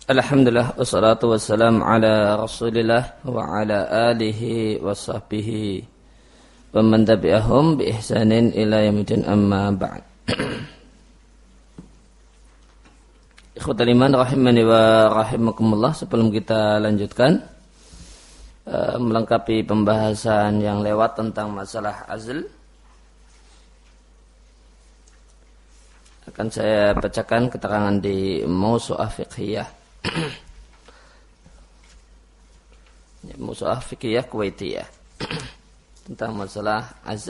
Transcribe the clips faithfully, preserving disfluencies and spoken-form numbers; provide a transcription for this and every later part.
Alhamdulillah wassalatu wassalam ala Rasulillah wa ala alihi wa sahbihi wa man tabi'ahum bi ihsanin ila yaumil amma ba'd. Ikhwatal iman rahimani wa rahimakumullah, sebelum kita lanjutkan uh, melengkapi pembahasan yang lewat tentang masalah azl, akan saya bacakan keterangan di Mawsu'ah Fiqhiyah Mawsu'ah Fiqhiyah Kuwaitiyah tentang masalah azl.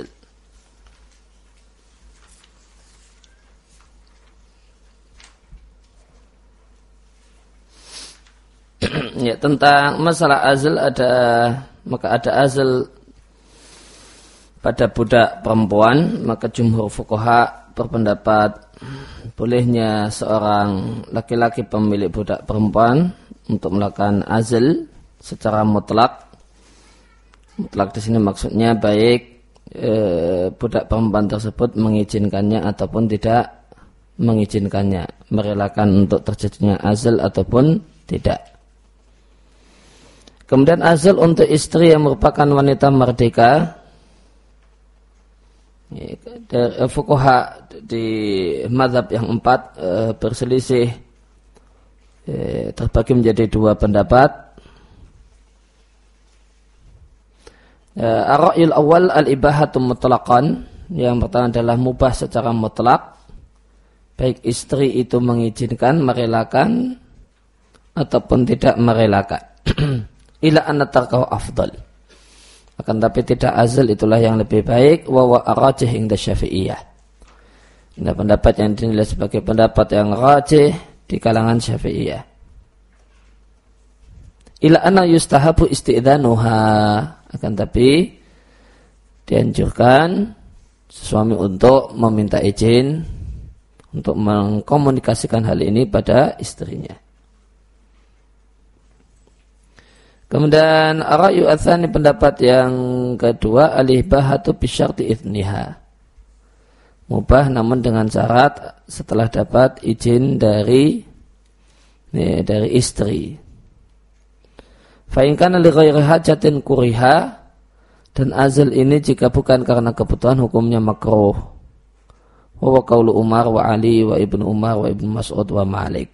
Ya, tentang masalah azl ada maka ada azl pada budak perempuan, maka jumhur fuqaha berpendapat bolehnya seorang laki-laki pemilik budak perempuan untuk melakukan azl secara mutlak. Mutlak di sini maksudnya baik e, budak perempuan tersebut mengizinkannya ataupun tidak mengizinkannya, merelakan untuk terjadinya azl ataupun tidak. Kemudian azl untuk istri yang merupakan wanita merdeka, dari fuqaha di mazhab yang empat e, berselisih, e, terbagi menjadi dua pendapat. e, Ar-ra'yul awal al-ibahatu mutlaqan, yang pertama adalah mubah secara mutlak, baik istri itu mengizinkan, merelakan ataupun tidak merelakan. Ila anna tarkahu afdal, akan tapi tidak azl itulah yang lebih baik. Wa wa rajih inda Syafi'iyah, ini pendapat yang dinilai sebagai pendapat yang rajih di kalangan Syafi'iyah. Ila anna yustahabu isti'dhanuha, akan tapi dianjurkan suami untuk meminta izin untuk mengkomunikasikan hal ini pada istrinya. Kemudian ar-ra'yu ats-tsani, pendapat yang kedua, al-ibahatu bi syarti idzniha, mubah namun dengan syarat setelah dapat izin dari nih, dari istri. Fa in kana li ghairi hajatin kuriha, dan azl ini jika bukan karena kebutuhan hukumnya makruh. Wa qaulu Umar wa Ali wa Ibnu Umar wa Ibnu Mas'ud wa Malik.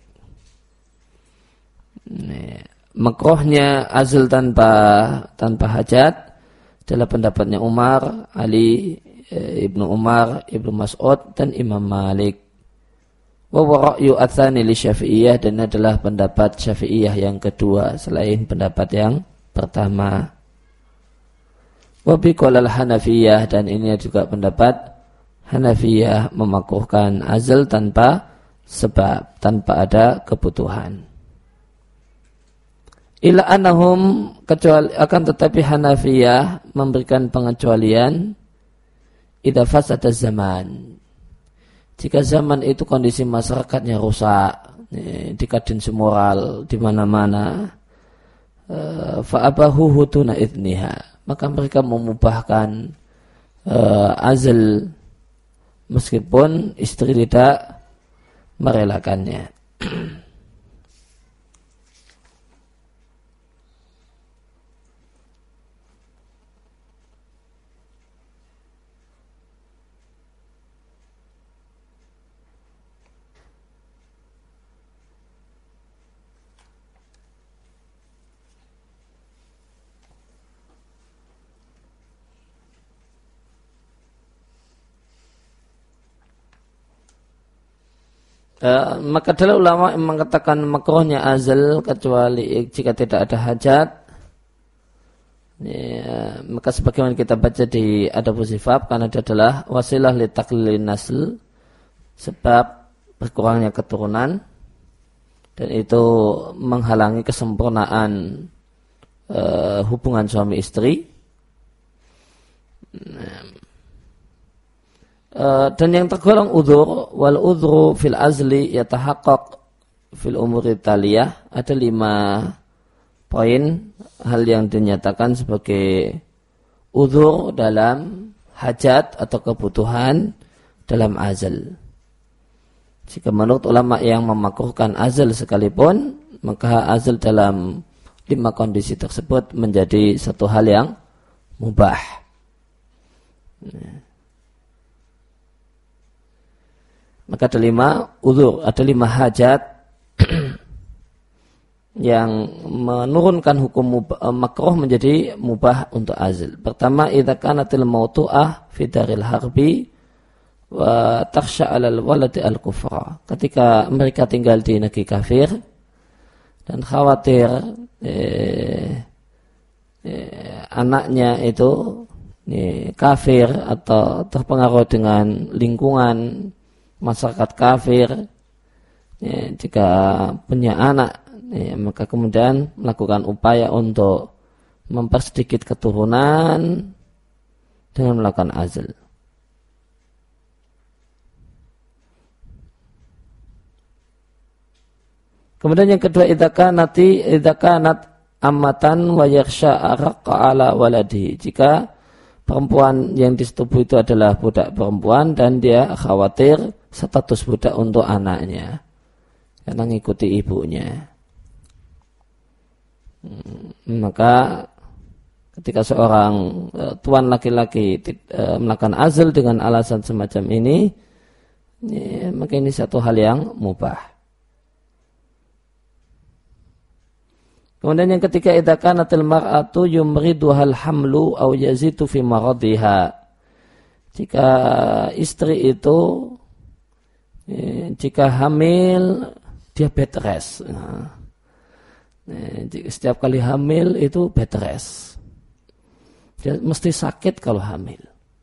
Nih, makruhnya azl tanpa tanpa hajat adalah pendapatnya Umar, Ali, Ibnu Umar, Ibnu Mas'ud dan Imam Malik. Wa ra'yu ats-tsani li Syafi'iyah, dan adalah pendapat Syafi'iyah yang kedua selain pendapat yang pertama. Wa bi qaulal Hanafiyah, dan ini juga pendapat Hanafiyah memakruhkan azl tanpa sebab, tanpa ada kebutuhan. Ila anahum, kecuali akan tetapi Hanafiyah memberikan pengecualian idza fasada zaman, jika zaman itu kondisi masyarakatnya rusak, dekadensi moral di mana-mana, fa abahu hutuna idniha, maka mereka memubahkan uh, azl meskipun istri tidak merelakannya. Uh, maka adalah ulama yang mengatakan makruhnya azl kecuali jika tidak ada hajat. Ya, maka sebagaimana kita baca di Adabus Zifaf, karena dia adalah wasilah li taqlilin nasl, sebab berkurangnya keturunan, dan itu menghalangi kesempurnaan uh, hubungan suami istri. Nah, Uh, dan yang tergolong udzur, wal udzru fil azli yatahaqqaq fil umuri taliyah, ada lima poin hal yang dinyatakan sebagai udzur dalam hajat atau kebutuhan dalam azl. Jika menurut ulama yang memakruhkan azl sekalipun, maka azl dalam lima kondisi tersebut menjadi satu hal yang mubah. Maka ada lima uzur, ada lima hajat yang menurunkan hukum mubah, makruh menjadi mubah untuk azl. Pertama, idza kanatil mautu'ah fi daril harbi wa takhsha 'alal waladi al-kufra. Ketika mereka tinggal di negeri kafir dan khawatir eh, eh, anaknya itu eh, kafir atau terpengaruh dengan lingkungan masyarakat kafir, eh, jika punya anak, eh, maka kemudian melakukan upaya untuk mempersedikit keturunan dengan melakukan azl. Kemudian yang kedua, idza kanati idza kanat amatan wa yakhsha arqa ala waladi. Jika perempuan yang disetubuhi itu adalah budak perempuan dan dia khawatir status budak untuk anaknya karena mengikuti ibunya. Maka ketika seorang uh, tuan laki-laki uh, melakukan azl dengan alasan semacam ini, ya, maka ini satu hal yang mubah. Kemudian yang ketiga, idza kanatil mar'atu yumriduhal hamlu aw yazitu fi maradiha. Jika istri itu eh, jika hamil dia bed rest. Nah, eh, setiap kali hamil itu bed rest. Dia mesti sakit kalau hamil.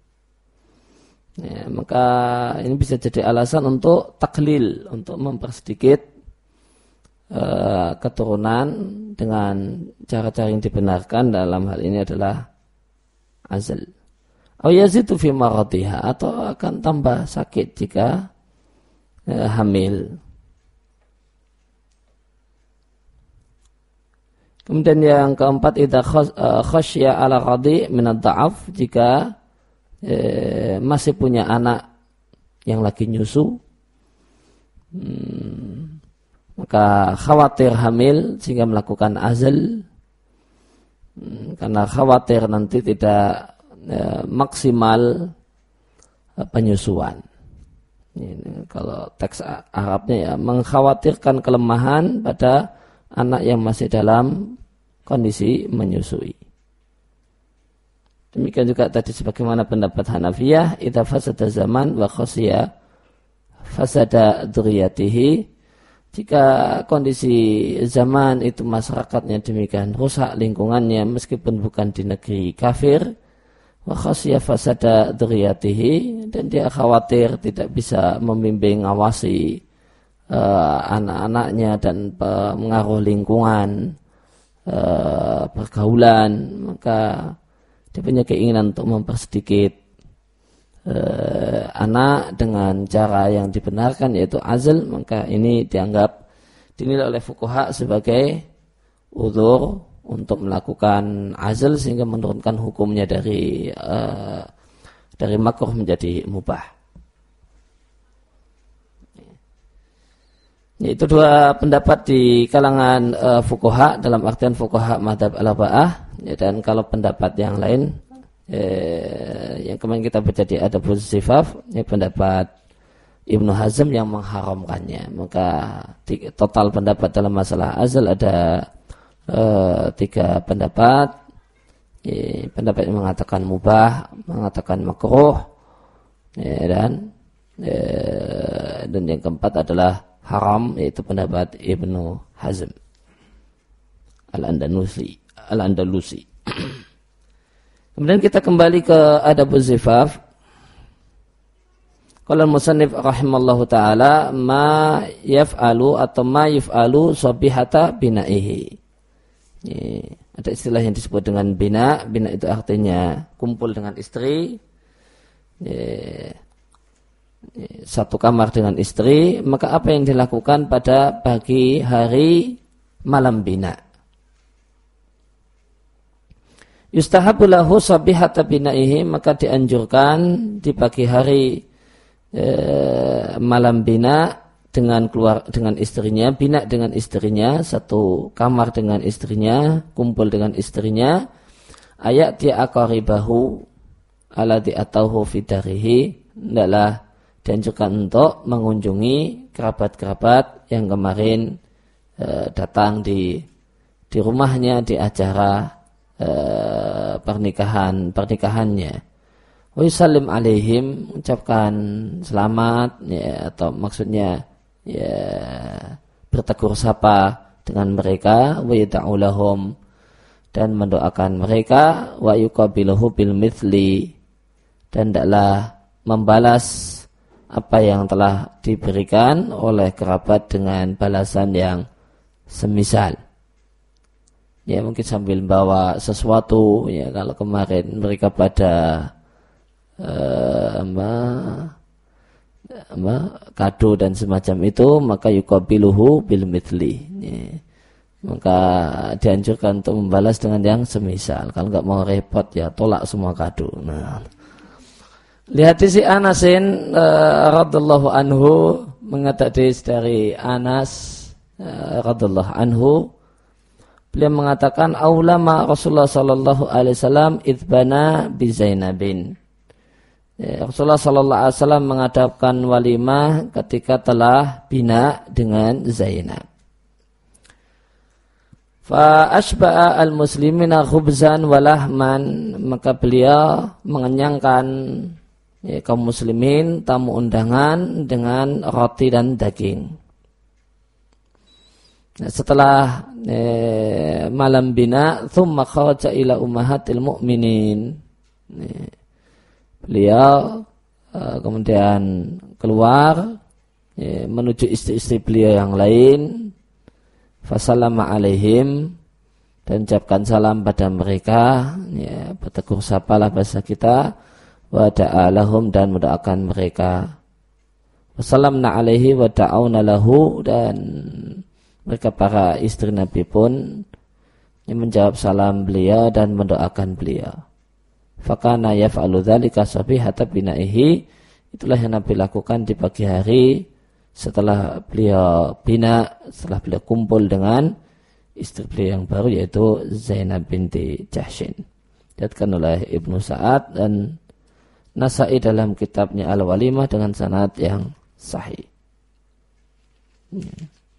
Ya, maka ini bisa jadi alasan untuk taklil, untuk mempersedikit Uh, keturunan dengan cara-cara yang dibenarkan. Dalam hal ini adalah azl. Aw yazitu fi maradiha, atau akan tambah sakit jika uh, hamil. Kemudian yang keempat, idza khasya ala radi min ad-da'af, jika uh, masih punya anak yang lagi nyusu, hmm, maka khawatir hamil sehingga melakukan azl, karena khawatir nanti tidak e, maksimal e, penyusuan. Ini, kalau teks Arabnya ya, mengkhawatirkan kelemahan pada anak yang masih dalam kondisi menyusui. Demikian juga tadi sebagaimana pendapat Hanafiyah, idza fasada zaman wa khasiya fasada dzurriyyatihi. Jika kondisi zaman itu masyarakatnya demikian rusak lingkungannya meskipun bukan di negeri kafir, wa khasya fasada dzurriyyatihi, dan dia khawatir tidak bisa membimbing ngawasi uh, anak-anaknya dan pengaruh lingkungan uh, pergaulan, maka dia punya keinginan untuk mempersedikit Uh, anak dengan cara yang dibenarkan, yaitu azl, maka ini dianggap dinilai oleh fuqaha sebagai uzur untuk melakukan azl sehingga menurunkan hukumnya dari uh, dari makruh menjadi mubah. Itu dua pendapat di kalangan uh, fuqaha dalam artian fuqaha madzhab al-arba'ah, ya, dan kalau pendapat yang lain Eh, yang kemarin kita baca di Adabuz Zifaf, ini pendapat Ibnu Hazm yang mengharamkannya. Maka total pendapat dalam masalah azl ada eh, tiga pendapat. Eh, pendapat yang mengatakan mubah, mengatakan makruh, eh, dan eh, dan yang keempat adalah haram, yaitu pendapat Ibnu Hazm Al-Andalusi. Al-Andalusi. Kemudian kita kembali ke Adabuz Zifaf. Qala al-musannif rahimallahu ta'ala, ma yaf'alu atau ma yaf'alu sabihata binaihi. Ini, ada istilah yang disebut dengan bina. Bina itu artinya kumpul dengan istri. Ini, satu kamar dengan istri. Maka apa yang dilakukan pada pagi hari malam bina? Yustahabu lahu sabihata binaihi, maka dianjurkan di pagi hari e, malam bina dengan keluar dengan istrinya, bina dengan istrinya, satu kamar dengan istrinya, kumpul dengan istrinya, ayat dia aqaribahu alladhi atauhu fi darihi, hendaklah dianjurkan untuk mengunjungi kerabat-kerabat yang kemarin e, datang di di rumahnya di acara e, pernikahan pernikahannya. Wa yusallim alaihim, ucapkan selamat ya, atau maksudnya ya bertegur sapa dengan mereka, wa yad'u lahum, dan mendoakan mereka, wa yuqabiluhu bil mithli, dan hendaklah membalas apa yang telah diberikan oleh kerabat dengan balasan yang semisal. Ya mungkin sambil bawa sesuatu ya, kalau kemarin mereka pada uh, apa, apa, kado dan semacam itu, maka yuqabiluhu bil mithli ya. Maka dianjurkan untuk membalas dengan yang semisal. Kalau nggak mau repot ya tolak semua kado. Nah, lihat si Anasin uh, radhiyallahu anhu, mengatakan dari Anas uh, radhiyallahu anhu, beliau mengatakan aulama Rasulullah sallallahu alaihi wasallam idbana bi Zainabin. Ya, Rasulullah sallallahu alaihi wasallam mengadakan walimah ketika telah bina dengan Zainab. Fa asba'a al-muslimina khubzan wa lahman, maka beliau mengenyangkan ya, kaum muslimin tamu undangan dengan roti dan daging. Nah, setelah eh, malam bina, thumma kharaja ila ummahatil mu'minin. Eh, beliau eh, kemudian keluar eh, menuju istri-istri beliau yang lain. Fasallama alaihim, dan ucapkan salam pada mereka, ya, bertegur sapalah bahasa kita, wa da'alahum, dan mendoakan mereka. Wassalamna alaihi wa da'auna lahu, dan mereka para istri Nabi pun yang menjawab salam beliau dan mendoakan beliau. Fakana yaf'alu dzalika sabihata binaihi, itulah yang Nabi lakukan di pagi hari setelah beliau bina, setelah beliau kumpul dengan istri beliau yang baru, yaitu Zainab binti Jahshin. Diriwayatkan oleh Ibnu Sa'ad dan Nasa'i dalam kitabnya Al-Walimah dengan sanad yang sahih. Ya.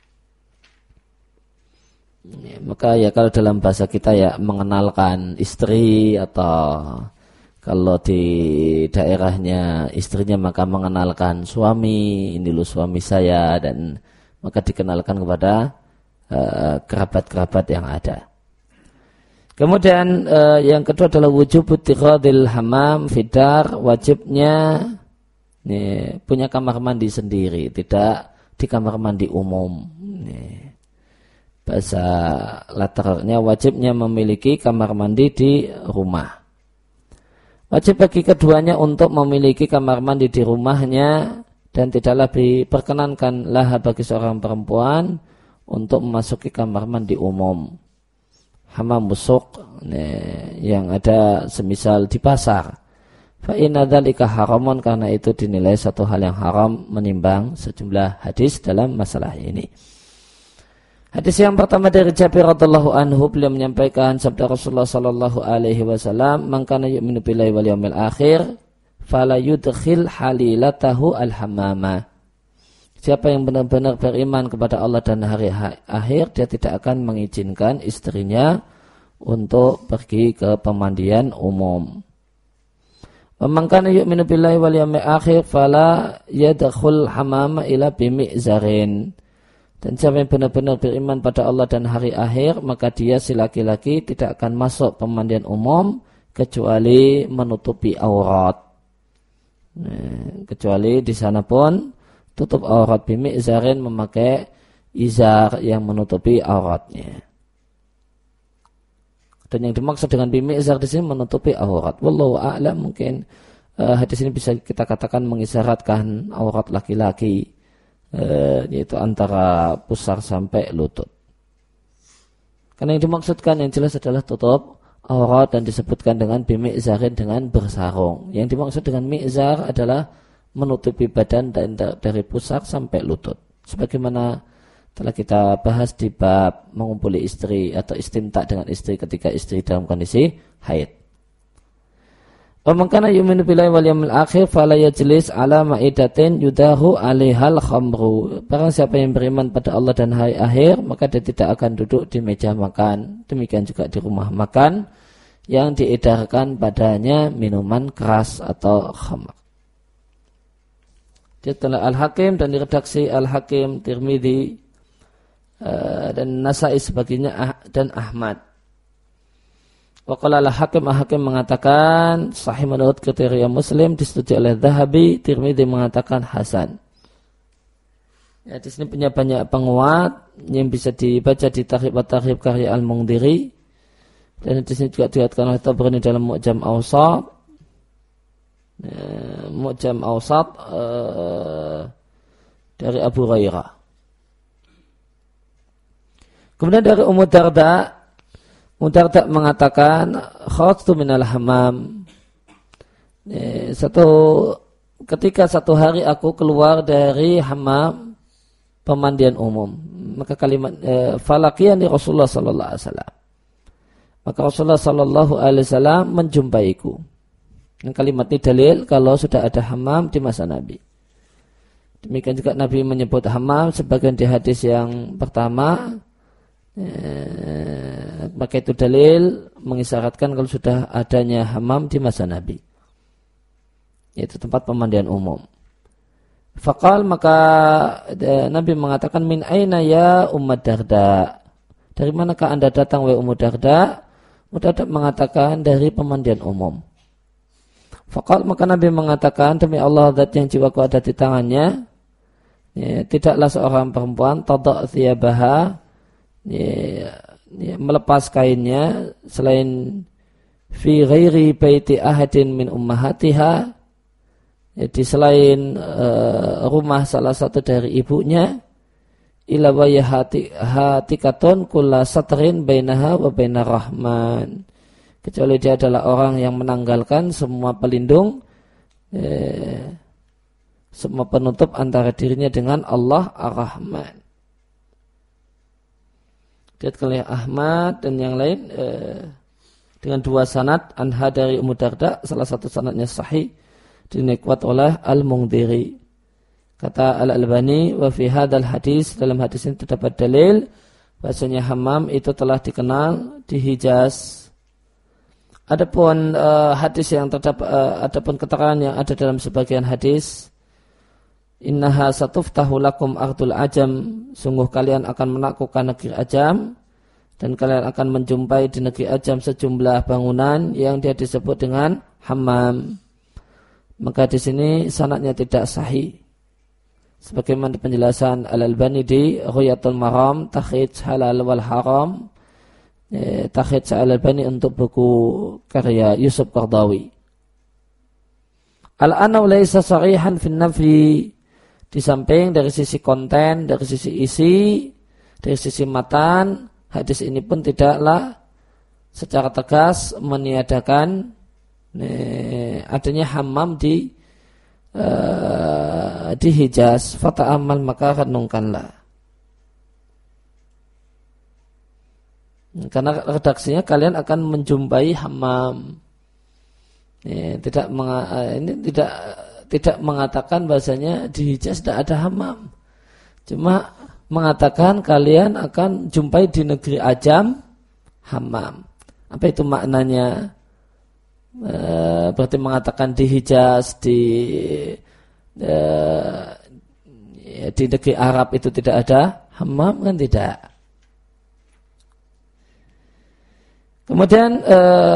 Ya, maka ya kalau dalam bahasa kita ya mengenalkan istri, atau kalau di daerahnya istrinya maka mengenalkan suami, ini lu suami saya, dan maka dikenalkan kepada uh, kerabat-kerabat yang ada. Kemudian uh, yang kedua adalah wujub ittikhadil hammam fidar, wajibnya nih, punya kamar mandi sendiri, tidak di kamar mandi umum. Nih, bahasa latarnya wajibnya memiliki kamar mandi di rumah. Wajib bagi keduanya untuk memiliki kamar mandi di rumahnya, dan tidaklah diperkenankan lah bagi seorang perempuan untuk memasuki kamar mandi umum. Hammam busuk yang ada semisal di pasar. Fa inna dzalika haramun, karena itu dinilai satu hal yang haram menimbang sejumlah hadis dalam masalah ini. Hadis yang pertama dari Jabir radhiyallahu anhu, beliau menyampaikan sabda Rasulullah sallallahu alaihi wasallam, "Man kana yu'minu billahi wal yawmil akhir, fala yudkhil halilatahu al-hammama." Siapa yang benar-benar beriman kepada Allah dan hari akhir, dia tidak akan mengizinkan istrinya untuk pergi ke pemandian umum. "Wa man kana yu'minu billahi wal yawmil akhir, fala yadkhul hammama ila bimi'zarin." Dan siapa yang benar-benar beriman pada Allah dan hari akhir, maka dia si laki-laki tidak akan masuk pemandian umum kecuali menutupi aurat. Nah, kecuali di sana pun tutup aurat, bimi'zarin, memakai izar yang menutupi auratnya. Dan yang dimaksud dengan bimi'zar di sini menutupi aurat. Wallahu a'lam, mungkin uh, hadis ini bisa kita katakan mengisyaratkan aurat laki-laki, Uh, yaitu antara pusar sampai lutut. Karena yang dimaksudkan yang jelas adalah tutup aurat, dan disebutkan dengan bimi'zarin, dengan bersarung. Yang dimaksud dengan mi'zar adalah menutupi badan dari pusar sampai lutut. Sebagaimana telah kita bahas di bab mengumpuli istri atau istimta dengan istri ketika istri dalam kondisi haid. Wa man kana yu'minu billahi wal yawmil akhir fala yajlis ala ma'idatin yudahu 'alaihal khamru. Barang siapa yang beriman pada Allah dan hari akhir, maka dia tidak akan duduk di meja makan. Demikian juga di rumah makan yang diedarkan padanya minuman keras atau khamr. Dia telah Al-Hakim dan diredaksi Al-Hakim, Tirmidzi uh, dan Nasa'i sebagainya dan Ahmad. Waqala Al-Hakim, Al-Hakim mengatakan sahih menurut kriteria Muslim, disetujui oleh Dzahabi, Tirmidzi mengatakan hasan. Ya, di sini punya banyak penguat yang bisa dibaca di Tarhib wa Tarhib karya Al-Mundhiri, dan di sini juga diriwayatkan oleh Tabrani dalam Mu'jam Awsat. Ya, Mu'jam Awsat uh, dari Abu Hurairah. Kemudian dari Ummu Darda, Mudarda mengatakan kharajtu minal hamam. Satu ketika satu hari aku keluar dari hamam pemandian umum, maka kalimat e, falaqiyani Rasulullah sallallahu alaihi wasallam. Maka Rasulullah sallallahu alaihi wasallam menjumpaiku. Dan kalimat ini dalil kalau sudah ada hamam di masa Nabi. Demikian juga Nabi menyebut hamam sebagian di hadis yang pertama. Eh, maka itu dalil mengisyaratkan kalau sudah adanya hamam di masa Nabi, yaitu tempat pemandian umum. Faqal, maka eh, Nabi mengatakan min aina ya Ummu Darda, dari manakah anda datang wahai Ummu Darda? Ummu Darda mengatakan dari pemandian umum. Faqal, maka Nabi mengatakan demi Allah zat yang jiwaku ada di tangannya, ya, tidaklah seorang perempuan tada' thiyabaha, Ya, ya, melepas kainnya selain fi ghairi baiti ahadin min ummahatiha, jadi selain uh, rumah salah satu dari ibunya, ila wa yahati hatikaton kulla satrin bainaha wa bainar rahman, kecuali dia adalah orang yang menanggalkan semua pelindung, eh, semua penutup antara dirinya dengan Allah Ar-Rahman. Diriwayatkan oleh Ahmad dan yang lain eh, dengan dua sanad anha dari Ummu Darda, salah satu sanadnya sahih, dinikuat oleh Al-Mundhiri. Kata Al-Albani, wa fi hadzal hadis, dalam hadis ini terdapat dalil bahasanya hammam itu telah dikenal di Hijaz. Adapun uh, hadis yang terdapat, uh, adapun keterangan yang ada dalam sebagian hadis, innaha satuftahu lakum ardul ajam, sungguh kalian akan menaklukkan negeri Ajam dan kalian akan menjumpai di negeri Ajam sejumlah bangunan yang dia disebut dengan hammam. Maka di sini sanadnya tidak sahih. Sebagaimana penjelasan Al-Albani di Ruyatul Maram, Takhrij Halal wal Haram, eh, Takhrij Al-Albani untuk buku karya Yusuf Qardawi. Al-anau laisa sarihan fin nafi, di samping dari sisi konten, dari sisi isi, dari sisi matan, hadis ini pun tidaklah secara tegas meniadakan eh, adanya hammam di uh, di Hijaz. Fata'amal, maka renungkanlah. Karena redaksinya kalian akan menjumpai hammam. Eh, tidak menga, ini tidak tidak mengatakan bahasanya di Hijaz tidak ada hammam. Cuma mengatakan kalian akan jumpai di negeri Ajam hammam. Apa itu maknanya? E, berarti mengatakan di Hijaz, di e, di negeri Arab itu tidak ada hammam, kan tidak. Kemudian e,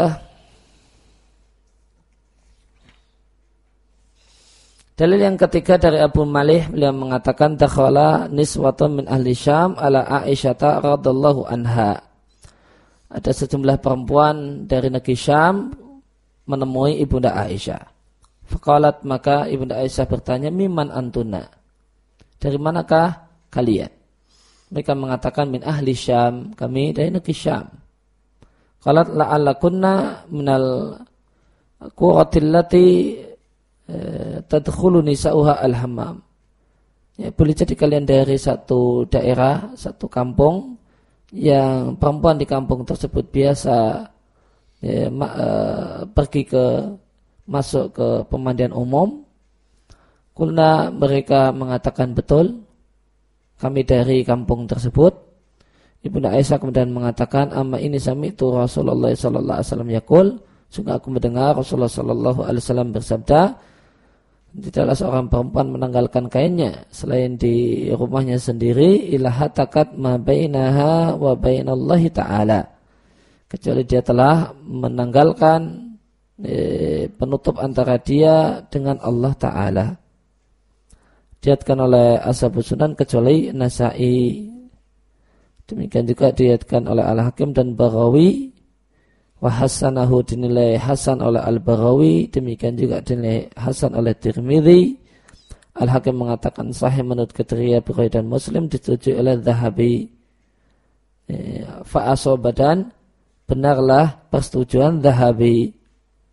dalil yang ketiga dari Abu Malih, beliau mengatakan dakhala niswatun min ahli Syam ala Aisyata radhiyallahu anha. Ada sejumlah perempuan dari negeri Syam menemui Ibunda Aisyah. Faqalat, maka Ibunda Aisyah bertanya, "Mimman antuna?" Dari manakah kalian? Mereka mengatakan min ahli Syam, kami dari negeri Syam. Qalat la'allakunna minal quratil lati tadkhulu nisa'uha al-hammam. Ya, boleh jadi kalian dari satu daerah, satu kampung yang perempuan di kampung tersebut biasa ya, ma, uh, pergi ke masuk ke pemandian umum. Kulna mereka mengatakan betul, kami dari kampung tersebut. Ibnu Aisyah kemudian mengatakan, amma ini sami'tu Rasulullah sallallahu alaihi wasallam yaqul, sungguh aku mendengar Rasulullah sallallahu alaihi wasallam bersabda, tidaklah seorang perempuan menanggalkan kainnya selain di rumahnya sendiri illa hatakat ma bainaha wa bainallahi ta'ala, kecuali dia telah menanggalkan eh, penutup antara dia dengan Allah Ta'ala. Diatkan oleh Ashabus Sunan kecuali Nasa'i. Demikian juga diatkan oleh Al-Hakim dan Baghawi. Wa hasanahu dinilai hasan oleh Al-Baghawi. Demikian juga dinilai hasan oleh Tirmidzi. Al-Hakim mengatakan sahih menurut kriteria Bukhari dan Muslim, disetujui oleh Dzahabi. Fa'asobadan, benarlah persetujuan Dzahabi.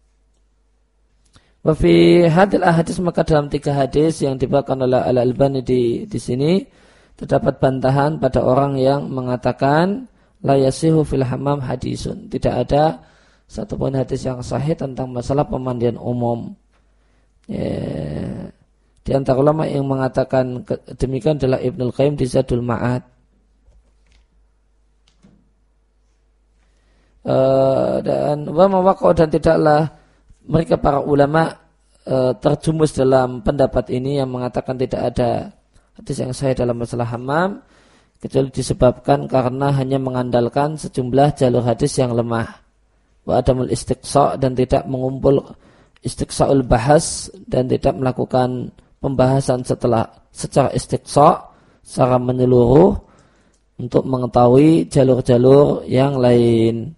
Wa fi hadil ahadits, maka dalam tiga hadis yang dibawakan oleh Al-Albani di di sini terdapat bantahan pada orang yang mengatakan la yasihu fil hammam hadisun. Tidak ada satupun hadis yang sahih tentang masalah pemandian umum. Ya. Di antara ulama yang mengatakan demikian adalah Ibnul Qayyim di Zadul Ma'ad. Uh, dan wa mawaqa'u, dan tidaklah mereka para ulama e, terjumus dalam pendapat ini yang mengatakan tidak ada hadis yang sahih dalam masalah hammam kecuali disebabkan karena hanya mengandalkan sejumlah jalur hadis yang lemah. Wa adamul istiqsa', dan tidak mengumpul istiqsa'ul bahas, dan tidak melakukan pembahasan setelah secara istiqsa' secara menyeluruh untuk mengetahui jalur-jalur yang lain.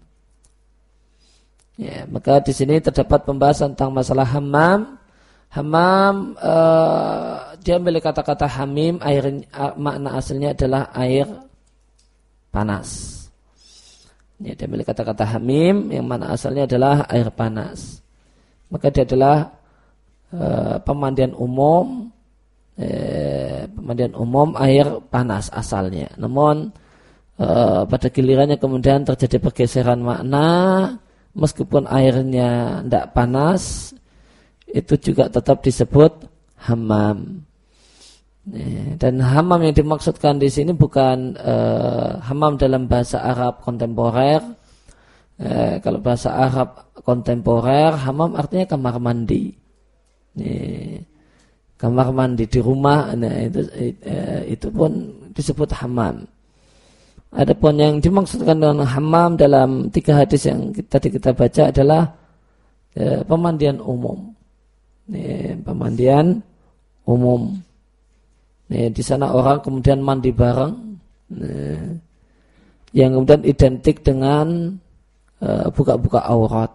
Ya, maka di sini terdapat pembahasan tentang masalah hammam. Hammam uh, dia memiliki kata-kata hamim, air, uh, makna aslinya adalah air panas. Ya, dia memiliki kata-kata hamim yang makna asalnya adalah air panas. Maka dia adalah uh, pemandian umum, eh, pemandian umum air panas asalnya. Namun uh, pada gilirannya kemudian terjadi pergeseran makna. Meskipun airnya tidak panas, itu juga tetap disebut hammam. Dan hammam yang dimaksudkan di sini bukan uh, hammam dalam bahasa Arab kontemporer. Uh, kalau bahasa Arab kontemporer, hammam artinya kamar mandi. Nih, kamar mandi di rumah, nah itu uh, itu pun disebut hammam. Adapun yang dimaksudkan dengan hammam dalam tiga hadis yang tadi kita baca adalah e, pemandian umum. E, pemandian umum. E, di sana orang kemudian mandi bareng, e, yang kemudian identik dengan e, buka-buka aurat.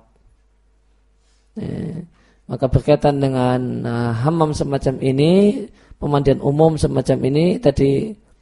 E, maka berkaitan dengan e, hammam semacam ini, pemandian umum semacam ini tadi.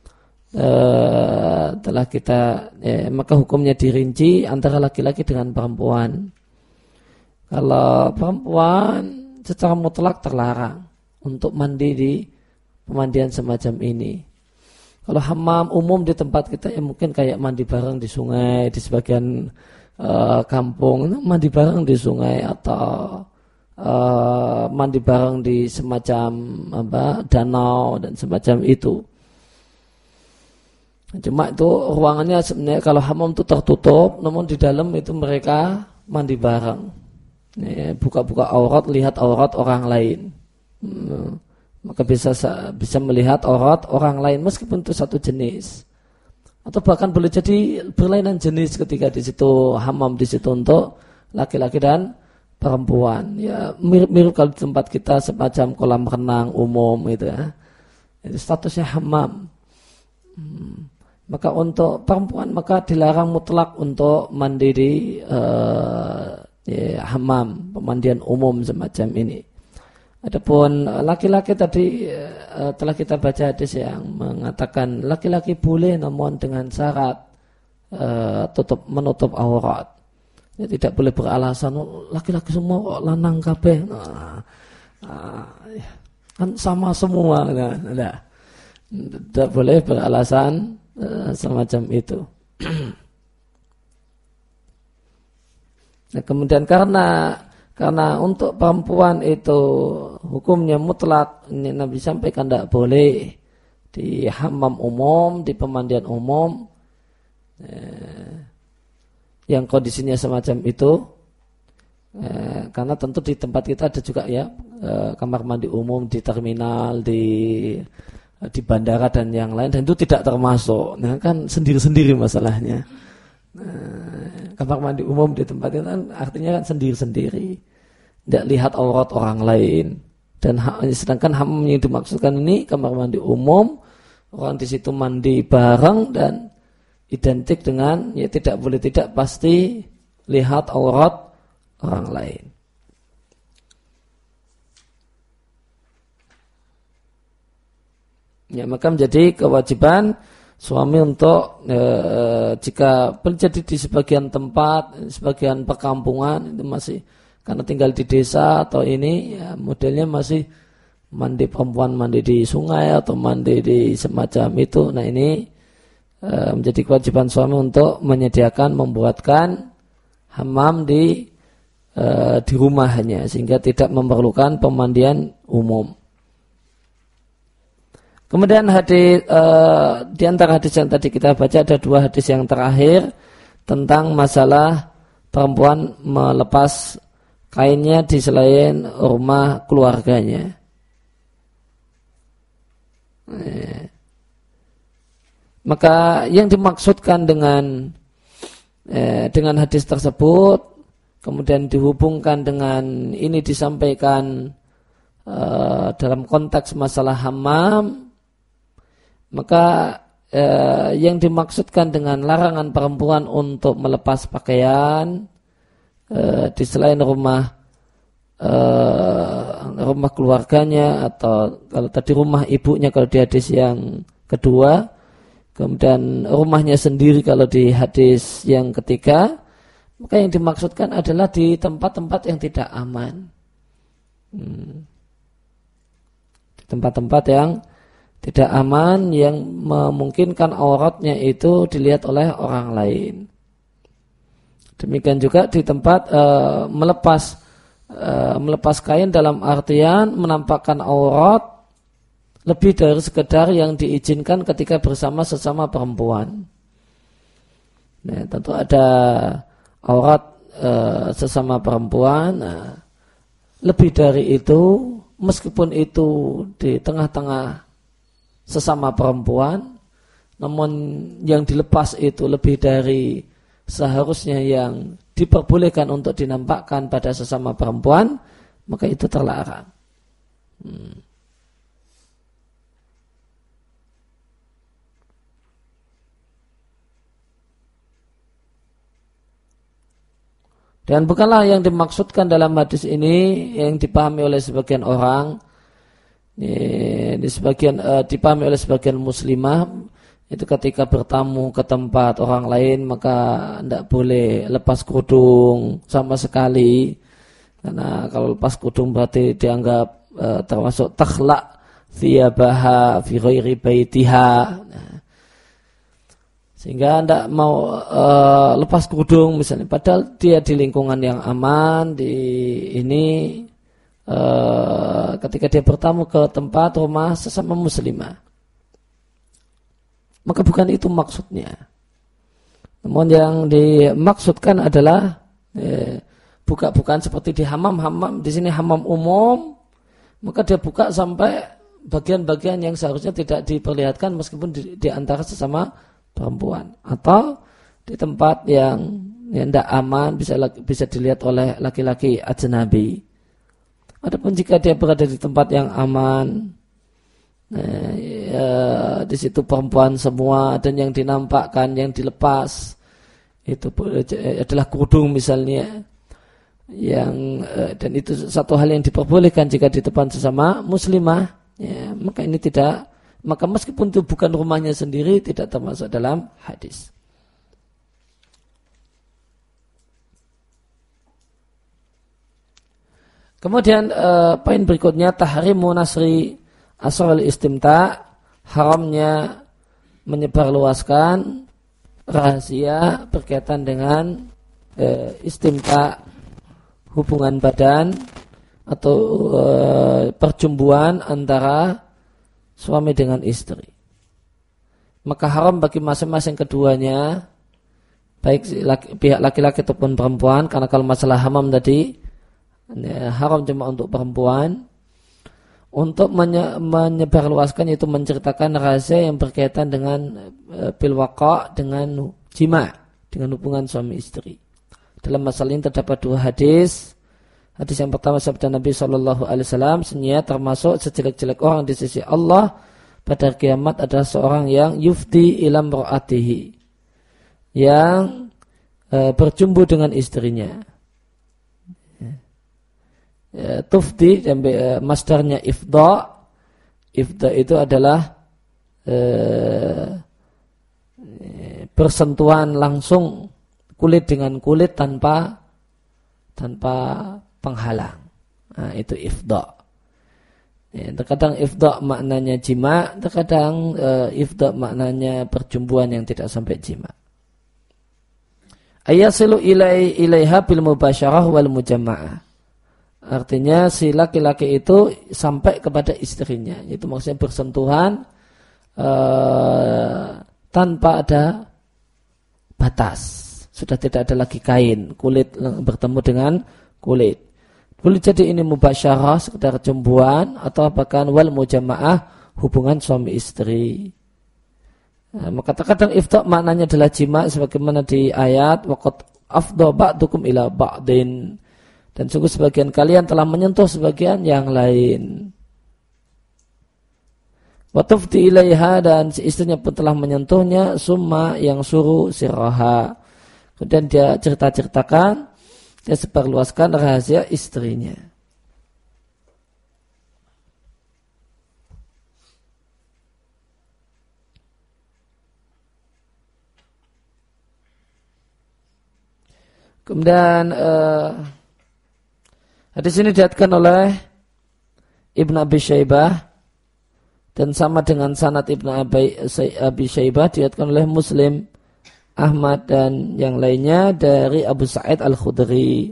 Uh, telah kita ya, maka hukumnya dirinci antara laki-laki dengan perempuan. Kalau perempuan secara mutlak terlarang untuk mandi di pemandian semacam ini. Kalau hammam umum di tempat kita ya mungkin kayak mandi bareng di sungai di sebagian uh, kampung, mandi bareng di sungai atau uh, mandi bareng di semacam apa danau dan semacam itu. Cuma itu ruangannya sebenarnya kalau hammam itu tertutup, namun di dalam itu mereka mandi bareng. Ya, buka-buka aurat, lihat aurat orang lain. Hmm, maka bisa bisa melihat aurat orang lain meskipun itu satu jenis. Atau bahkan boleh jadi berlainan jenis ketika di situ hammam di situ untuk laki-laki dan perempuan. Ya mirip-mirip kalau di tempat kita semacam kolam renang umum itu ya. Itu statusnya hammam. Hmm. Maka untuk perempuan maka dilarang mutlak untuk mandi di uh, ya, hammam, pemandian umum semacam ini. Adapun laki-laki tadi uh, telah kita baca hadis yang mengatakan laki-laki boleh namun dengan syarat uh, tutup menutup aurat. Ya, tidak boleh beralasan laki-laki semua kok lanang kabeh. Nah, uh, kan sama semua, nah, nah. Tidak boleh beralasan uh, semacam itu. Nah, kemudian karena karena untuk perempuan itu hukumnya mutlak, ini Nabi sampaikan tidak boleh di hammam umum, di pemandian umum eh, yang kondisinya semacam itu, eh, karena tentu di tempat kita ada juga ya eh, kamar mandi umum di terminal, di di bandara dan yang lain, dan itu tidak termasuk. Nah kan sendiri-sendiri masalahnya. Nah, kamar mandi umum di tempat itu kan artinya kan sendiri-sendiri, tidak lihat aurat orang lain. Dan sedangkan hammam yang dimaksudkan ini kamar mandi umum, orang di situ mandi bareng dan identik dengan ya tidak boleh tidak pasti lihat aurat orang lain. Ya, maka menjadi kewajiban suami untuk e, jika terjadi di sebagian tempat, sebagian perkampungan itu masih karena tinggal di desa atau ini ya, modelnya masih mandi perempuan mandi di sungai atau mandi di semacam itu. Nah ini e, menjadi kewajiban suami untuk menyediakan membuatkan hammam di e, di rumahnya sehingga tidak memerlukan pemandian umum. Kemudian hadis uh, di antara hadis yang tadi kita baca ada dua hadis yang terakhir tentang masalah perempuan melepas kainnya di selain rumah keluarganya. Eh. Maka yang dimaksudkan dengan eh, dengan hadis tersebut kemudian dihubungkan dengan ini disampaikan uh, dalam konteks masalah hammam. Maka eh, yang dimaksudkan dengan larangan perempuan untuk melepas pakaian eh, di selain rumah eh, rumah keluarganya atau kalau tadi rumah ibunya kalau di hadis yang kedua, kemudian rumahnya sendiri kalau di hadis yang ketiga, maka yang dimaksudkan adalah di tempat-tempat yang tidak aman, hmm. di tempat-tempat yang tidak aman yang memungkinkan auratnya itu dilihat oleh orang lain. Demikian juga di tempat e, melepas e, melepas kain dalam artian menampakkan aurat lebih dari sekedar yang diizinkan ketika bersama sesama perempuan. Nah, tentu ada aurat e, sesama perempuan. Nah, lebih dari itu, meskipun itu di tengah-tengah sesama perempuan, namun yang dilepas itu lebih dari seharusnya yang diperbolehkan untuk dinampakkan pada sesama perempuan, maka itu terlarang. Hmm. Dan bukanlah yang dimaksudkan dalam hadis ini yang dipahami oleh sebagian orang. Di, di sebagian uh, dipahami oleh sebagian muslimah itu ketika bertamu ke tempat orang lain maka tidak boleh lepas kerudung sama sekali, karena kalau lepas kerudung berarti dianggap uh, termasuk takhlak thiyabaha fi ghairi baitiha. Nah, sehingga tidak mau uh, lepas kerudung misalnya padahal dia di lingkungan yang aman, di ini Uh, ketika dia bertamu ke tempat rumah sesama muslimah, maka bukan itu maksudnya. Namun yang dimaksudkan adalah eh, buka bukan seperti di hammam-hammam. Di sini hammam umum, maka dia buka sampai bagian-bagian yang seharusnya tidak diperlihatkan meskipun di, di antara sesama perempuan, atau di tempat yang yang tidak aman bisa bisa dilihat oleh laki-laki ajnabi. Adapun jika dia berada di tempat yang aman, nah, ya, di situ perempuan semua dan yang dinampakkan, yang dilepas itu adalah kerudung misalnya, yang dan itu satu hal yang diperbolehkan jika di depan sesama muslimah, ya, maka ini tidak, maka meskipun itu bukan rumahnya sendiri tidak termasuk dalam hadis. Kemudian eh, poin berikutnya tahrimu nasri asrul istimta, haramnya menyebarluaskan rahasia berkaitan dengan e, istimta hubungan badan atau e, percumbuan antara suami dengan istri. Maka haram bagi masing-masing keduanya, baik laki, pihak laki-laki ataupun perempuan, karena kalau masalah hamam tadi ya, haram cuma untuk perempuan, untuk menye, menyebarluaskan, yaitu menceritakan rahasia yang berkaitan dengan e, bilwaqa, dengan jima, dengan hubungan suami istri. Dalam masalah ini terdapat dua hadis. Hadis yang pertama sabda Nabi shallallahu alaihi wasallam, sesungguhnya termasuk sejelek-jelek orang di sisi Allah pada kiamat adalah seorang yang yufdi ila imraatihi, yang e, berjumbu dengan istrinya. Ya, tufdi dan e, masdarnya ifda. Ifda itu adalah e, bersentuhan langsung kulit dengan kulit tanpa tanpa penghalang. Nah, itu ifda. Ya, terkadang ifda maknanya jima, terkadang uh, ifda maknanya perjumbuhan yang tidak sampai jima. Ayasilu ilai ilaiha bil mubasyarah wal mujama'ah. Artinya si laki-laki itu sampai kepada istrinya, itu maksudnya bersentuhan uh, tanpa ada batas. Sudah tidak ada lagi kain, kulit bertemu dengan kulit. Boleh jadi ini mubasyarah, sekedar cumbuan, atau bahkan wal mujama'ah, hubungan suami istri. Nah, maka terkadang ifda maknanya adalah jima, sebagaimana di ayat waqad afdha ba'dukum ila ba'din, dan sungguh sebagian kalian telah menyentuh sebagian yang lain. Wa tufdi ilaiha, dan si istrinya pun telah menyentuhnya, summa yang suruh sirraha. Kemudian dia cerita-ceritakan, dia sebarluaskan rahasia istrinya. Kemudian uh, hadis ini diriwayatkan oleh Ibnu Abi Syaibah, dan sama dengan sanad Ibnu Abi Syaibah diriwayatkan oleh Muslim, Ahmad dan yang lainnya dari Abu Sa'id Al-Khudri.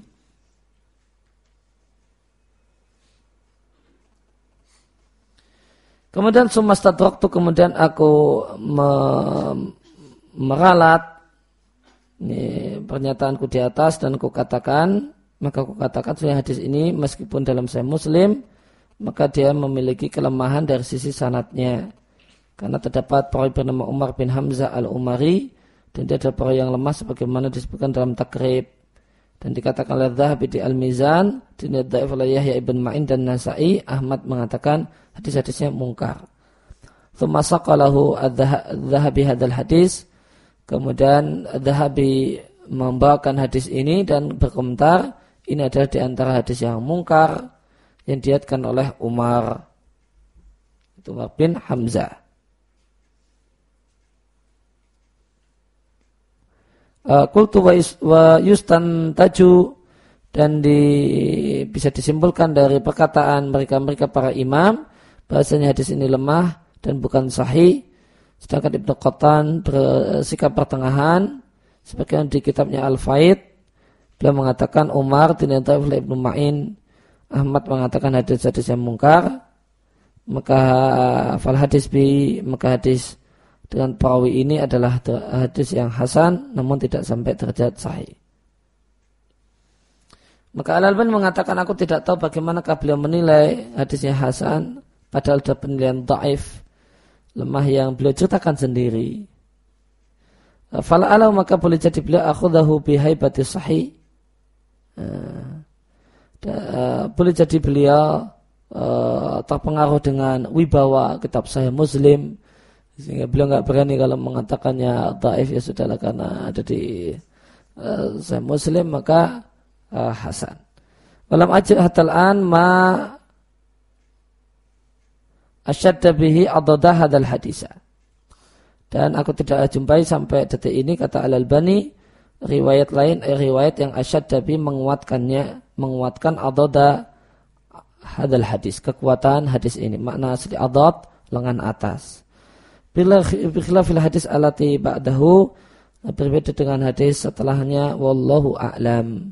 Kemudian sumastad waktu, kemudian aku me, meralat ini pernyataanku di atas, dan aku katakan, maka aku katakan sehingga hadis ini meskipun dalam Sahih Muslim, maka dia memiliki kelemahan dari sisi sanadnya, karena terdapat perawi bernama Umar bin Hamzah Al-Umari, dan dia adalah perawi yang lemah sebagaimana disebutkan dalam Takrib, dan dikatakan oleh Dzahabi di Al-Mizan, dan dhaif oleh Yahya ibn Ma'in dan Nasa'i. Ahmad mengatakan hadis-hadisnya mungkar. Tsumma saqalahu Dzahabi hadzal hadis, kemudian Dzahabi membawakan hadis ini dan berkomentar, ini adalah di antara hadis yang mungkar yang diriwayatkan oleh Umar, itu Umar bin Hamzah. Qultu wa yustantaju, dan di, bisa disimpulkan dari perkataan mereka-mereka para imam bahasanya hadis ini lemah dan bukan sahih. Sedangkan Ibnu Qattan bersikap pertengahan, sebagaimana di kitabnya Al-Faid, beliau mengatakan Umar tidak tahu oleh Ibnu Ma'in. Ahmad mengatakan hadis-hadis yang mungkar. Maka fal hadis bi, maka hadis dengan perawi ini adalah hadis yang hasan, namun tidak sampai derajat sahih. Maka Al-Albani mengatakan, aku tidak tahu bagaimanakah beliau menilai hadisnya hasan, padahal ada penilaian dhaif, lemah, yang beliau ceritakan sendiri. Fala alau, maka boleh jadi beliau akhudhahu bihaibati sahih. Boleh jadi beliau terpengaruh dengan wibawa kitab Sahih Muslim, sehingga beliau nggak berani kalau mengatakannya dhaif, ya sudahlah karena ada di uh, Sahih Muslim, maka uh, hasan. Walam ajid hatal an ma asyadda bihi adada hadal hadisa. Dan aku tidak jumpai sampai detik ini, kata Al-Albani, riwayat lain, eh, riwayat yang asyadda bihi menguatkannya, menguatkan adada hadal hadis, kekuatan hadis ini. Makna asli adad, lengan atas. Bila khilafil hadis alati ba'dahu, berbeda dengan hadis setelahnya, wallahu a'lam.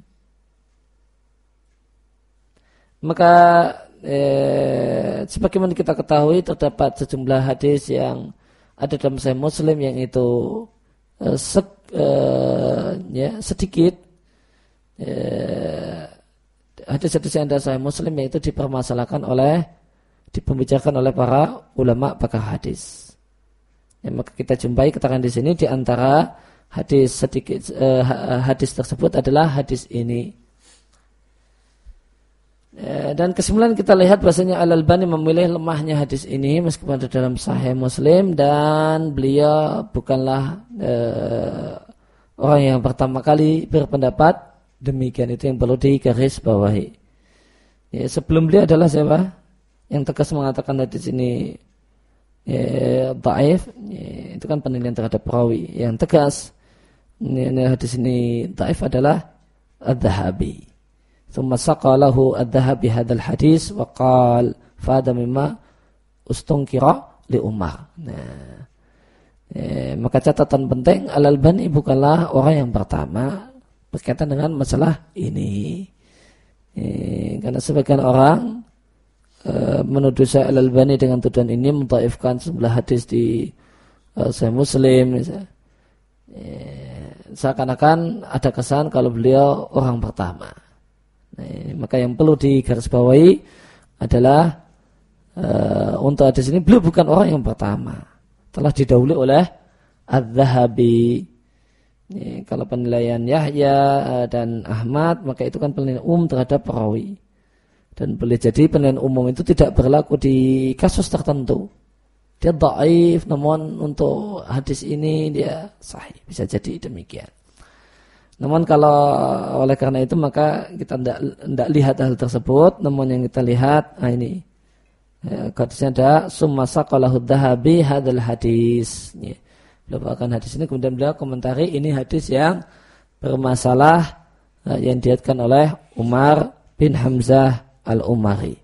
Maka eh, sebagaimana kita ketahui terdapat sejumlah hadis yang ada dalam Sahih Muslim yang itu eh, se, eh, ya, sedikit eh, hadis-hadis yang ada Sahih Muslim yang itu dipermasalahkan oleh dipembicarakan oleh para ulama pakar hadis. Ya, maka kita jumpai keterangan di sini di antara hadis sedikit eh, hadis tersebut adalah hadis ini. Dan kesimpulan kita lihat bahasanya Al-Albani memilih lemahnya hadis ini meskipun ada dalam Sahih Muslim, dan beliau bukanlah uh, orang yang pertama kali berpendapat demikian. Itu yang perlu digarisbawahi. Ya, sebelum beliau adalah siapa? Yang tegas mengatakan hadis ini ya, dhaif, ya, itu kan penilaian terhadap perawi. Yang tegas ini, hadis ini dhaif adalah Adz-Dzahabi. ثم سقى له الذهبي هذا الحديث وقال فهذا مما استنكر لعمر. Nah, eh, maka catatan penting, Al-Albani bukanlah orang yang pertama berkaitan dengan masalah ini. Eh, karena sebagian orang eh, menuduh saya Al-Albani dengan tuduhan ini mendhaifkan sejumlah hadis di eh, Sahih Muslim. Eh, seakan-akan ada kesan kalau beliau orang pertama. Nah, maka yang perlu digarisbawahi adalah uh, untuk hadis ini beliau bukan orang yang pertama, telah didahului oleh Adz-Dzahabi. Ini, kalau penilaian Yahya uh, dan Ahmad, maka itu kan penilaian umum terhadap perawi, dan boleh jadi penilaian umum itu tidak berlaku di kasus tertentu. Dia dhaif, namun untuk hadis ini dia sahih, bisa jadi demikian. Namun kalau oleh karena itu maka kita tidak tidak lihat hal tersebut, namun yang kita lihat nah ini ya, hadisnya ada summa saqalahu Adz-Dzahabi hadzal hadis. Ya. Beliau bawakan hadis ini, kemudian beliau komentari ini hadis yang bermasalah yang diriwayatkan oleh Umar bin Hamzah Al-Umari.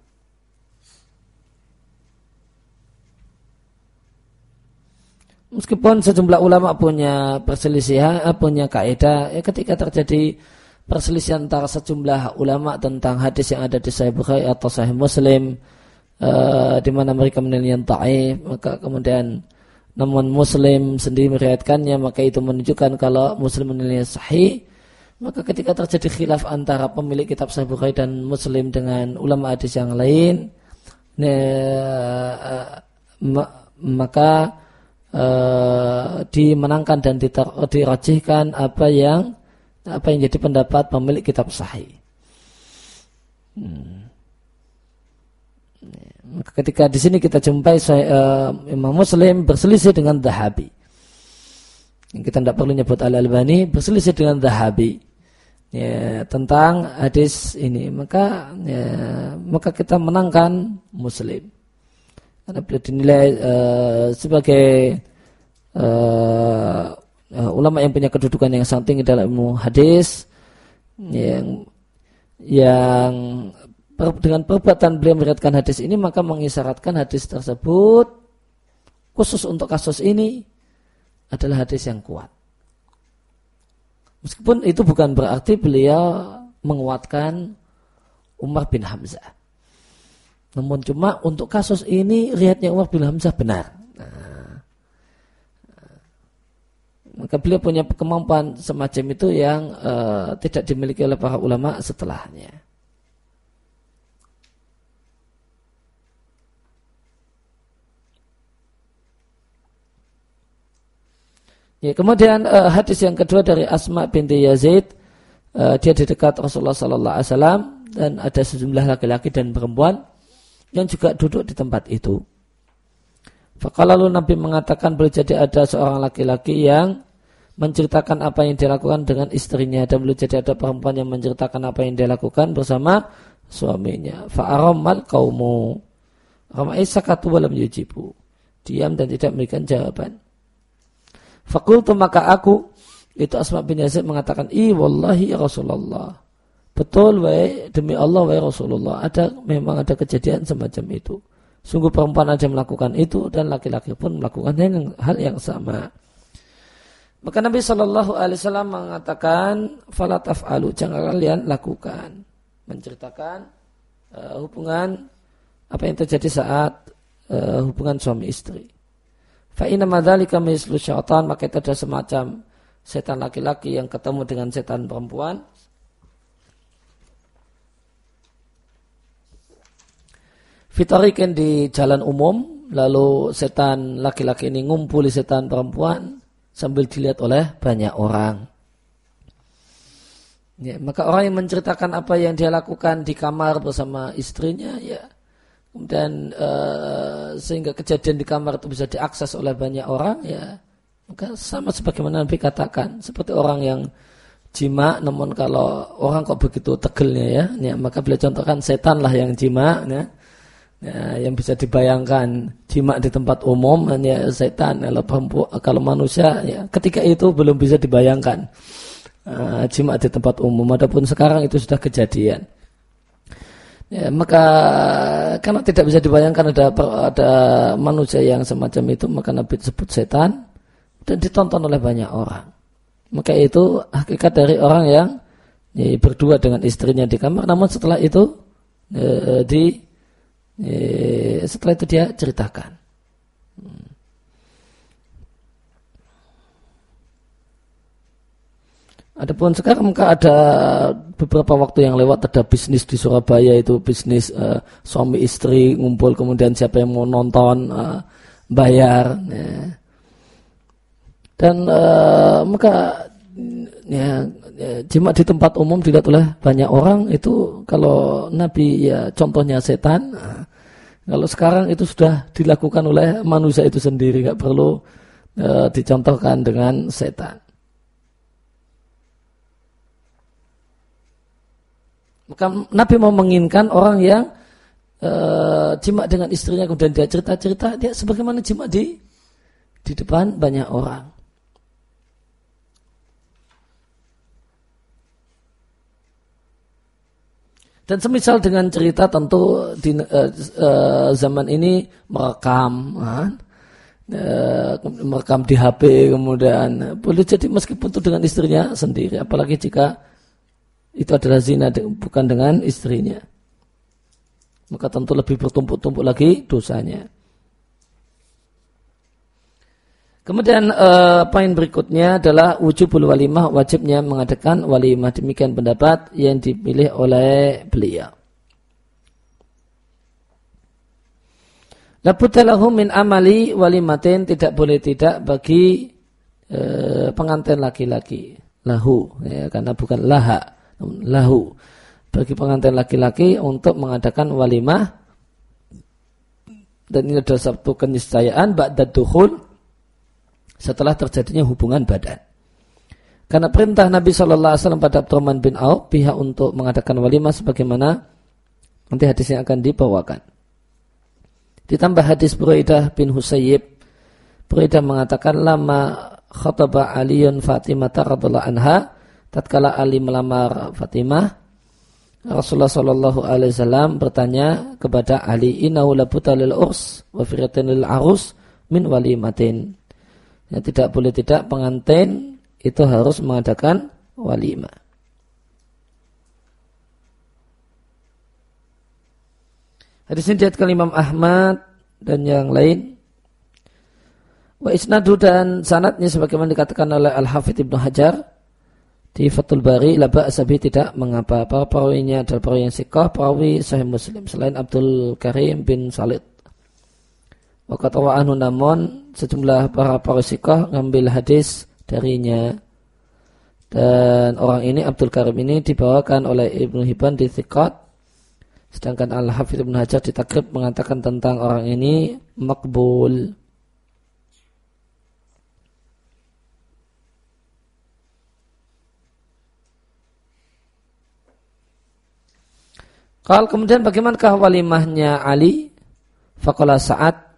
Meskipun sejumlah ulama punya perselisihan, punya kaidah, ya ketika terjadi perselisihan antara sejumlah ulama tentang hadis yang ada di Sahih Bukhari atau Sahih Muslim, uh, di mana mereka menilai dhaif, maka kemudian namun Muslim sendiri meriwayatkannya, maka itu menunjukkan kalau Muslim menilai sahih. Maka ketika terjadi khilaf antara pemilik kitab Sahih Bukhari dan Muslim dengan ulama hadis yang lain, uh, uh, maka Uh, dimenangkan dan dirajihkan apa yang apa yang jadi pendapat pemilik kitab sahih. Hmm. Maka ketika di sini kita jumpai uh, Imam Muslim berselisih dengan Dzahabi. Kita tidak perlu nyebut Al-Albani, berselisih dengan Dzahabi ya, tentang hadis ini. Maka ya, maka kita menangkan Muslim. Karena beliau dinilai uh, sebagai uh, uh, ulama yang punya kedudukan yang sangat tinggi dalam ilmu hadis, yang yang per, dengan perbuatan beliau meriwayatkan hadis ini, maka mengisyaratkan hadis tersebut khusus untuk kasus ini adalah hadis yang kuat. Meskipun itu bukan berarti beliau menguatkan Umar bin Hamzah. Namun cuma untuk kasus ini riwayatnya Umar bin Hamzah benar. Nah, maka beliau punya kemampuan semacam itu yang uh, tidak dimiliki oleh para ulama setelahnya. Ya, kemudian uh, hadis yang kedua dari Asma binti Yazid, uh, dia di dekat Rasulullah Sallallahu Alaihi Wasallam dan ada sejumlah laki-laki dan perempuan yang juga duduk di tempat itu. Maka lalu Nabi mengatakan boleh jadi ada seorang laki-laki yang menceritakan apa yang dia lakukan dengan istrinya, dan boleh jadi ada perempuan yang menceritakan apa yang dia lakukan bersama suaminya. Fa'aramal qaumu ramai sakatu walam yujibu, diam dan tidak memberikan jawaban. Fakultu maka aku, itu Asma bin Yazid mengatakan, I wallahi ya Rasulullah, betul wahai demi Allah wahai Rasulullah, ada memang ada kejadian semacam itu. Sungguh perempuan aja melakukan itu dan laki-laki pun melakukan yang, hal yang sama. Maka Nabi Shallallahu Alaihi Wasallam mengatakan, "Fala taf'alu, jangan kalian lakukan." Menceritakan uh, hubungan apa yang terjadi saat uh, hubungan suami istri. Fa inna madzalika mislu syaitan, maka itu ada semacam setan laki-laki yang ketemu dengan setan perempuan. Fitarikin di jalan umum, lalu setan laki-laki ini ngumpuli setan perempuan sambil dilihat oleh banyak orang. Ya, maka orang yang menceritakan apa yang dia lakukan di kamar bersama istrinya, ya, kemudian uh, sehingga kejadian di kamar itu bisa diakses oleh banyak orang, ya, maka sama sebagaimana Nabi katakan, seperti orang yang jima, namun kalau orang kok begitu tegelnya ya, ya maka beliau contohkan setan lah yang jima, ya. Ya, yang bisa dibayangkan jima di tempat umum hanya setan. Kalau perempuan, kalau manusia ya ketika itu belum bisa dibayangkan uh, jima di tempat umum. Adapun sekarang itu sudah kejadian. Ya, maka karena tidak bisa dibayangkan ada ada manusia yang semacam itu, maka Nabi sebut setan dan ditonton oleh banyak orang. Maka itu hakikat dari orang yang ya, berdua dengan istrinya di kamar. Namun setelah itu ya, di E, setelah itu dia ceritakan. Hmm. Adapun sekarang maka ada beberapa waktu yang lewat ada bisnis di Surabaya itu bisnis uh, suami istri ngumpul kemudian siapa yang mau nonton uh, bayar. Ya. Dan uh, maka ya, ya jima di tempat umum dilihat oleh banyak orang itu kalau Nabi ya contohnya setan. Nah, kalau sekarang itu sudah dilakukan oleh manusia itu sendiri, nggak perlu uh, dicontohkan dengan setan. Maka Nabi mau menginginkan orang yang uh, jima dengan istrinya kemudian dia cerita-cerita dia sebagaimana jima di di depan banyak orang. Dan semisal dengan cerita tentu di uh, uh, zaman ini merekam, uh, merekam di H P kemudian boleh jadi meskipun itu dengan istrinya sendiri, apalagi jika itu adalah zina bukan dengan istrinya, maka tentu lebih bertumpuk-tumpuk lagi dosanya. Kemudian uh, poin berikutnya adalah wujubul walimah, wajibnya mengadakan walimah. Demikian pendapat yang dipilih oleh beliau. La budda lahu min amali walimatin, tidak boleh tidak bagi uh, pengantin laki-laki. Lahu, ya, karena bukan laha, lahu. Bagi pengantin laki-laki untuk mengadakan walimah, dan ini adalah satu keniscayaan ba'da dukhul, setelah terjadinya hubungan badan. Karena perintah Nabi shallallahu alaihi wasallam pada Abdurrahman bin Auf pihak untuk mengadakan walimah sebagaimana nanti hadisnya akan dibawakan. Ditambah hadis Buraidah bin Husayyib. Buraidah mengatakan lama khataba Aliyun Fatimah radhiyallahu anha, tatkala Ali melamar Fatimah, Rasulullah shallallahu alaihi wasallam bertanya kepada Ali, innahu labuta lil urs wa firatin lil arus min walimatin. Ya, tidak boleh tidak pengantin itu harus mengadakan walimah. Hadis ini diriwayatkan Imam Ahmad dan yang lain. Wa isnadu, dan sanadnya sebagaimana dikatakan oleh Al-Hafidz Ibnu Hajar di Fathul Bari, la ba'sa bihi, tidak mengapa. Para perawinya adalah perawi yang siqah, perawi Sahih Muslim selain Abdul Karim bin Salid. Waqat rawa'anhu, namun sejumlah para parasikoh ngambil hadis darinya. Dan orang ini, Abdul Karim ini, dibawakan oleh Ibnu Hibban di Thiqat. Sedangkan Al-Hafidz Ibnu Hajar di Taqrib mengatakan tentang orang ini makbul. Kalau kemudian bagaimanakah walimahnya Ali? Faqala Sa'ad,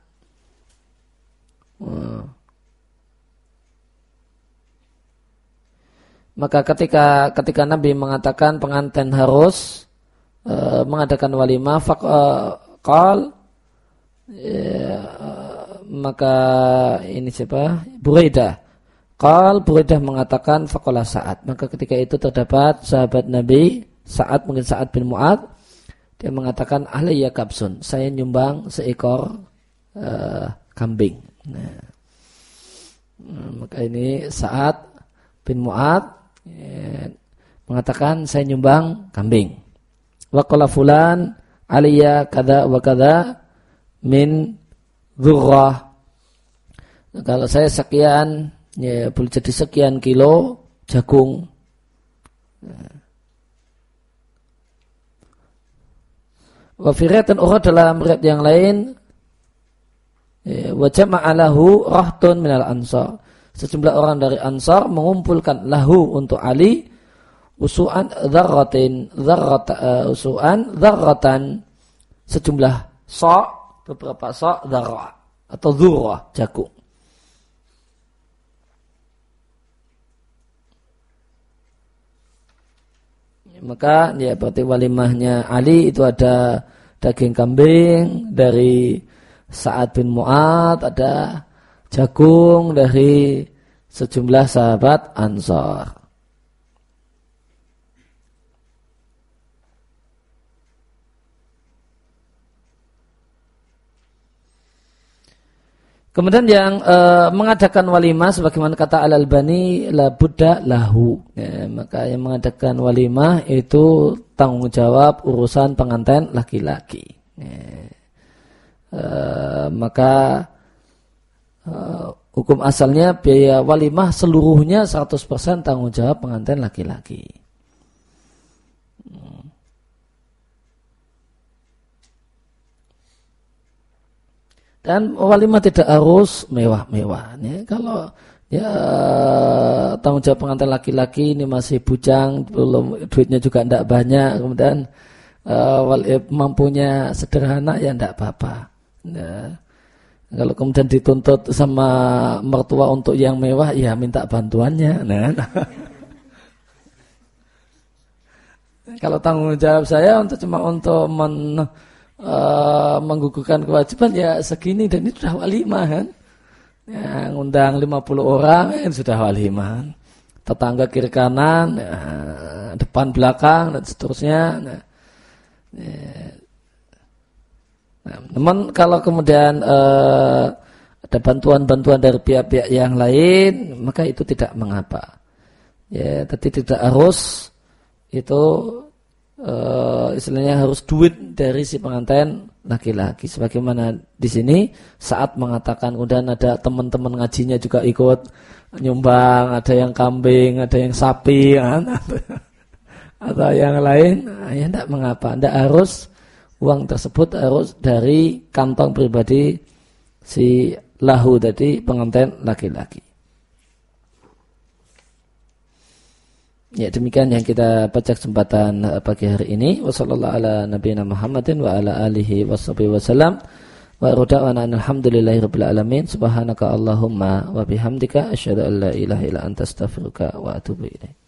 maka ketika ketika Nabi mengatakan pengantin harus uh, mengadakan walimah, faqal ya, maka ini siapa? Buraidah. Qal Buraidah mengatakan faqala Sa'ad. Maka ketika itu terdapat sahabat Nabi Sa'ad, mungkin Sa'ad bin Mu'adz, dia mengatakan alayya kabsun, saya nyumbang seekor uh, kambing. Nah, maka ini Sa'ad bin Mu'adz ya, mengatakan saya nyumbang kambing. Wa qala fulan alayya kada wa kada min dzurrah. Nah, kalau saya sekian, ya boleh jadi sekian kilo jagung. Wa fi riwayatin ukhra, dalam riwayat yang lain, ya, wa jama'a lahu rahtun minal ansar, sejumlah orang dari Ansar mengumpulkan lahu untuk Ali usu'an dzarratin dzarrat uh, usu'an dzarratan, sejumlah sa', beberapa sa' dzarrah atau dzurrah, jagung. Maka ya berarti walimahnya Ali itu ada daging kambing dari Sa'ad bin Mu'adz, ada jagung dari sejumlah sahabat Ansar. Kemudian yang e, mengadakan walimah sebagaimana kata Al-Albani la budda lahu. Ya, maka yang mengadakan walimah itu tanggung jawab urusan pengantin laki-laki. Ya. E, maka e, hukum asalnya biaya walimah seluruhnya seratus persen tanggung jawab pengantin laki-laki. Dan walimah tidak harus mewah-mewah. Ya, kalau ya tanggung jawab pengantin laki-laki ini masih bujang, belum duitnya juga tidak banyak, kemudian uh, mampunya sederhana, ya tidak apa-apa. Ya, kalau kemudian dituntut sama mertua untuk yang mewah, ya minta bantuannya. Nah, kalau tanggung jawab saya untuk cuma untuk men Uh, menggugurkan kewajiban, ya segini, dan ini sudah walimah kan, ya, ngundang lima puluh orang kan sudah walimah, tetangga kiri kanan, ya, depan belakang dan seterusnya. Nah, ya. Nah, namun kalau kemudian uh, ada bantuan-bantuan dari pihak-pihak yang lain, maka itu tidak mengapa, ya, tapi tidak harus itu Uh, istilahnya harus duit dari si pengantin laki-laki. Sebagaimana di sini saat mengatakan, kemudian ada teman-teman ngajinya juga ikut nyumbang, ada yang kambing, ada yang sapi, kan? Atau yang lain, nah, ya tidak mengapa. Tidak harus uang tersebut harus dari kantong pribadi si lahu tadi, pengantin laki-laki. Ya, demikian yang kita baca kesempatan pagi hari ini. Wassallallahu ala nabiyina Muhammadin wa ala alihi washabihi wasallam. Wa rada'ana alhamdulillahi rabbil alamin. Subhanaka Allahumma wa bihamdika asyhadu an la ilaha illa anta astaghfiruka wa atubu ilaik.